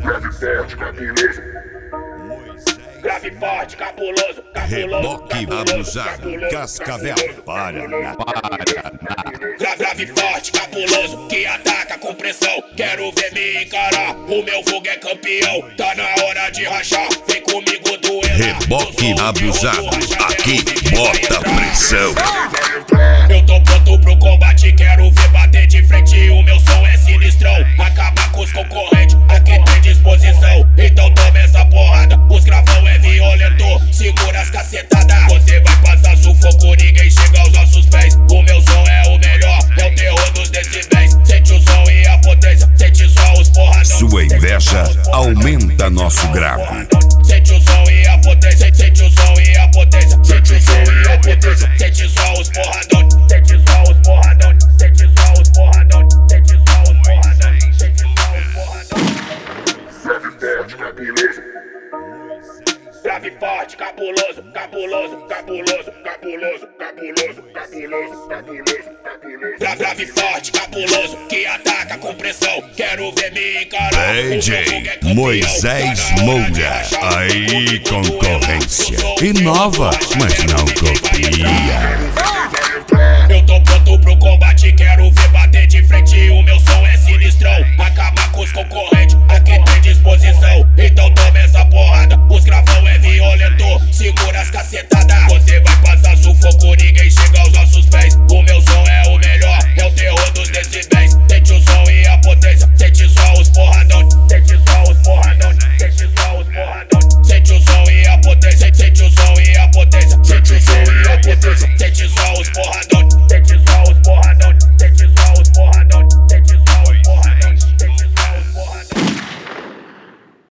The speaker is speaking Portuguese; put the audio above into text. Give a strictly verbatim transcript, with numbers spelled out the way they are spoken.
Grave forte, cabuloso, cabuloso, Reboque abusado, Cascavel, Paraná, Paraná. Grave, grave forte, cabuloso, que ataca com pressão. Quero ver me encarar, o meu fogo é campeão. Tá na hora de rachar, vem comigo duelar. Reboque abusado, aqui bota pressão. Eu tô pronto pro combate, quero ver bater de frente. O meu som é sinistrão, acaba com os concorrentes, aqui tem disposição. Então toma essa porrada, os gravão é violento. Segura as cacetadas, você vai passar sufoco, ninguém chega aos nossos pés. O meu som é o melhor, é o terror dos decibéis. Sente o som e a potência, sente só os porradão. Sua inveja aumenta nosso grave. Sente o som e a potência, sente o som e a potência. Sente o som e a potência, sente só os porradão. Sente só os porradão, sente só os porradão. Sente só os porradão, sente só os porradão. Grave forte, cabuloso, cabuloso, cabuloso, cabuloso, cabuloso, cabuloso, cabuloso, cabuloso. Grave, grave forte, cabuloso, que ataca com pressão. Quero ver me encarar. D J Moisés Moura, aí concorrência. Inova, mas não copia.